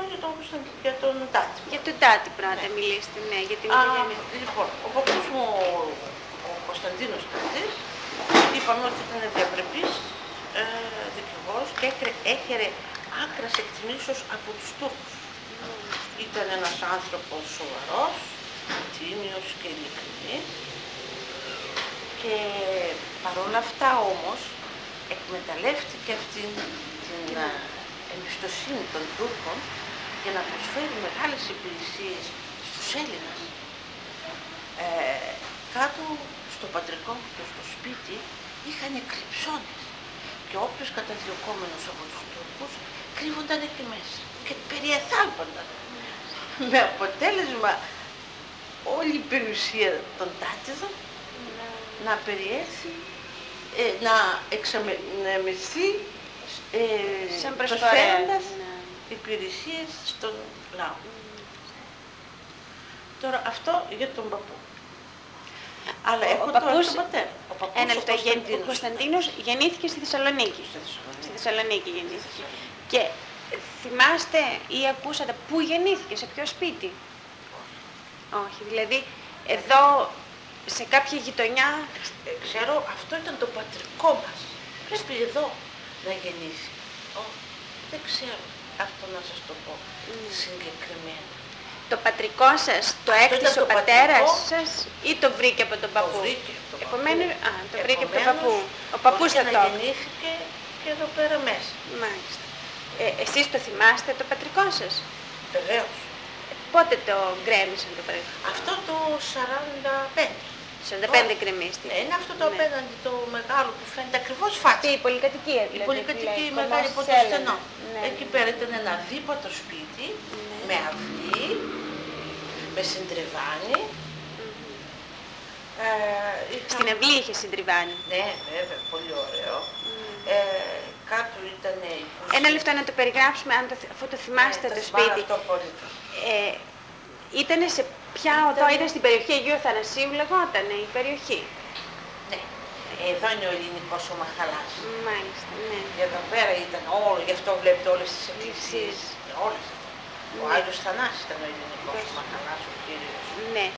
για τον Τάτη. Για τον Τάτη πρώτα μιλήστε, ναι, για την οικογένεια. Λοιπόν, ο παππούς μου, ο Κωνσταντίνος Τάτης, είπαμε ότι ήταν διαπρεπής δικηγόρος και έχερε άκρας εκτιμήσεως από τους Τούρκους. Ήταν ένας άνθρωπος σοβαρός, τίμιος και ειλικρινής και παρόλα αυτά όμως εκμεταλλεύτηκε αυτήν την εμπιστοσύνη των Τούρκων για να προσφέρει μεγάλες υπηρεσίες στους Έλληνες. Κάτω στο πατρικό του στο σπίτι είχαν κρυψώνες και όποιος καταδιωκόμενος από τους Τούρκους κρύβονταν εκεί μέσα και περιεθάλπονταν. Με αποτέλεσμα όλη η περιουσία των Τάτιδων να περιέλθει, να εξαμεστεί προσφέροντας υπηρεσίες στον λαό. Τώρα αυτό για τον παππού. Αλλά έχω τώρα τον πατέρα. Ένα λεπτό, ο Κωνσταντίνος γεννήθηκε στη Θεσσαλονίκη. Στη Θεσσαλονίκη γεννήθηκε. Και θυμάστε ή ακούσατε πού γεννήθηκε, σε ποιο σπίτι? Όχι, δηλαδή εδώ σε κάποια γειτονιά. Ξέρω, αυτό ήταν το πατρικό μας. Πρέπει εδώ να γεννήσει. Δεν ξέρω αυτό να σας το πω συγκεκριμένα. Το πατρικό σας το έκτισε ο πατέρας σας ή το βρήκε από τον παππού? Το βρήκε από τον Επομένως, παππού. το βρήκε από τον παππού. Ο παππούς θα το γεννήθηκε και εδώ πέρα μέσα. Μάλιστα. Εσείς το θυμάστε το πατρικό σας? Βεβαίως. Πότε το γκρέμισαν το πατρικό? Αυτό το 45. 45 γκρεμίστηκε. Είναι αυτό το απέναντι το μεγάλο που φαίνεται ακριβώς φάτσα. Η πολυκατοικία δηλαδή. Η πολυκατοικία η μεγάλη από το στενό. Εκεί πέρα ήταν ένα δίπατο σπίτι, με αυλή, με συντριβάνι. Στην αυλή είχε συντριβάνι. Ναι, βέβαια, πολύ ωραίο. Κάτω ήταν ένα λεπτό να το περιγράψουμε, αφού το θυμάστε το σπίτι. Ήτανε σε ποια οδό? Ήταν στην περιοχή Αγίου Αθανασίου, λεγότανε η περιοχή. Ναι. Εδώ είναι ο ελληνικός ο Μαχαλάς. Μάλιστα, ναι. Και εδώ πέρα ήταν όλο, γι' αυτό βλέπετε όλες τις εκκλησίες. Όλες. Ο Άγιος Θανάσης ήταν ο ελληνικός ο Μαχαλάς, ο κύριος. Ναι.